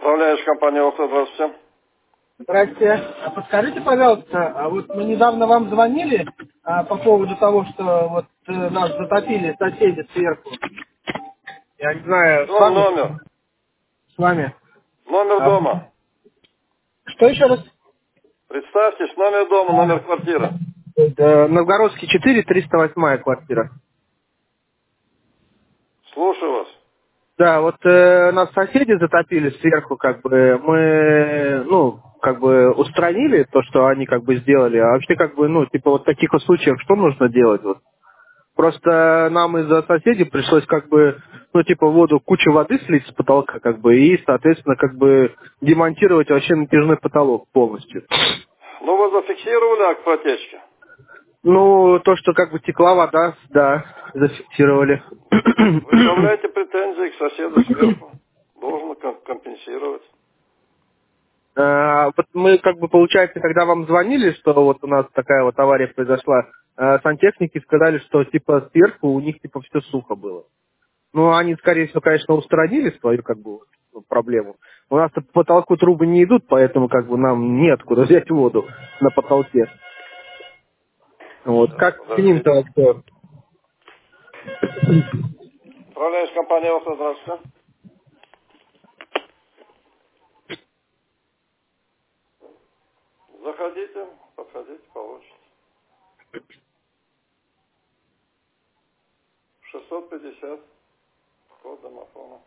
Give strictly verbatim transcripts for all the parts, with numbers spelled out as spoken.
Управляешь компанией «Охта», здравствуйте. Здрасте. А подскажите, пожалуйста, а вот мы недавно вам звонили а, по поводу того, что вот э, нас затопили соседи сверху. Я не знаю, с Дом, вами? номер. С вами. Номер А, дома. что еще раз? Представьтесь, номер дома, номер квартиры. Это Новгородский четыре, триста восьмая квартира. Слушаю вас. Да, вот э, нас соседи затопили сверху, как бы мы, ну, как бы устранили то, что они как бы сделали. А вообще, как бы, ну, типа вот в таких вот случаях что нужно делать? Вот. Просто нам из-за соседей пришлось как бы, ну, типа, воду, кучу воды слить с потолка, как бы, и, соответственно, как бы демонтировать вообще натяжной потолок полностью. Ну, вы зафиксировали акт протечки? Ну, то, что как бы текла вода, да, зафиксировали. Выставляйте претензии к соседу сверху. Должен ком- компенсировать. А, вот мы, как бы, получается, когда вам звонили, что вот у нас такая вот авария произошла, а, сантехники сказали, что, типа, сверху у них, типа, все сухо было. Ну, они, скорее всего, конечно, устранили свою, как бы, проблему. У нас по потолку трубы не идут, поэтому, как бы, нам неоткуда взять воду на потолке. Вот. Сейчас, Как с ним-то подождите. вообще? Управляешь компанией «Охта», здравствуйте. Заходите, подходите, получите. шестьсот пятьдесят, код домофона.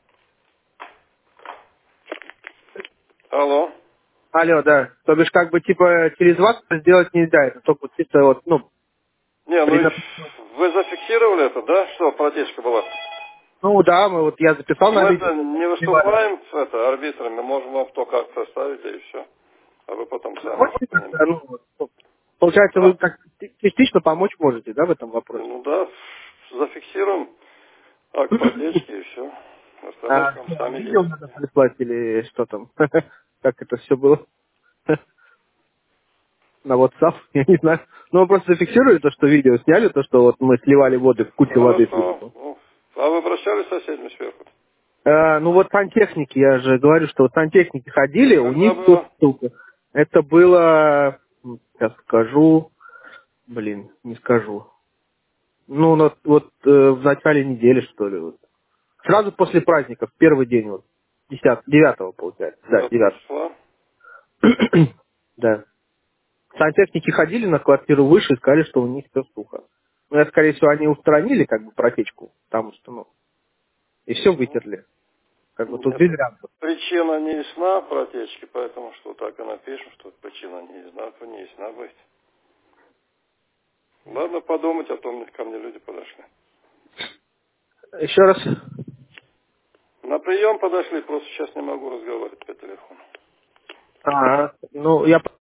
Алло. Алло, да. То бишь, как бы, типа, через вас это сделать нельзя. Это только вот чисто вот, ну, Не, ну при... и нап- вы зафиксировали это, да, что протечка была? Ну, да, мы вот, я записал на видео. Мы-то не Снимали. выступаем с это, арбитрами, можем вам кто как составить, и все. А вы потом сами Можете уже как-то, понимаете. ну, вот, получается, вы Да? как частично помочь можете, да, в этом вопросе? Ну да, зафиксируем акт протечки и все. Остальное А, там что, сами видео делаете. надо прислать или что там? Как это все было? На WhatsApp, я не знаю. Ну, мы просто зафиксировали то, что видео сняли, то, что вот мы сливали воду, в кучу воды Хорошо. сверху. Ну, а вы обращались с соседями сверху? Э, ну вот сантехники, я же говорю, что вот сантехники ходили, у Когда них тут было? штука. Это было, м, сейчас скажу, блин, не скажу. Ну, на- вот э, в начале недели, что ли. Вот. Сразу после праздников, первый день, вот, десятого, девятого, получается. Да, девятого девятого. числа. Да. Сантехники ходили на квартиру выше и сказали, что у них все сухо. Ну, я, скорее всего, они устранили как бы протечку, потому что, ну, и все Ну, вытерли. Как бы тут нет, без вариантов. причина не ясна протечки, поэтому что так и напишем, что причина не ясна, то не ясна быть. Ладно подумать, а то мне ко мне люди подошли. Еще раз. На прием подошли, просто сейчас не могу разговаривать по телефону. А, ну, я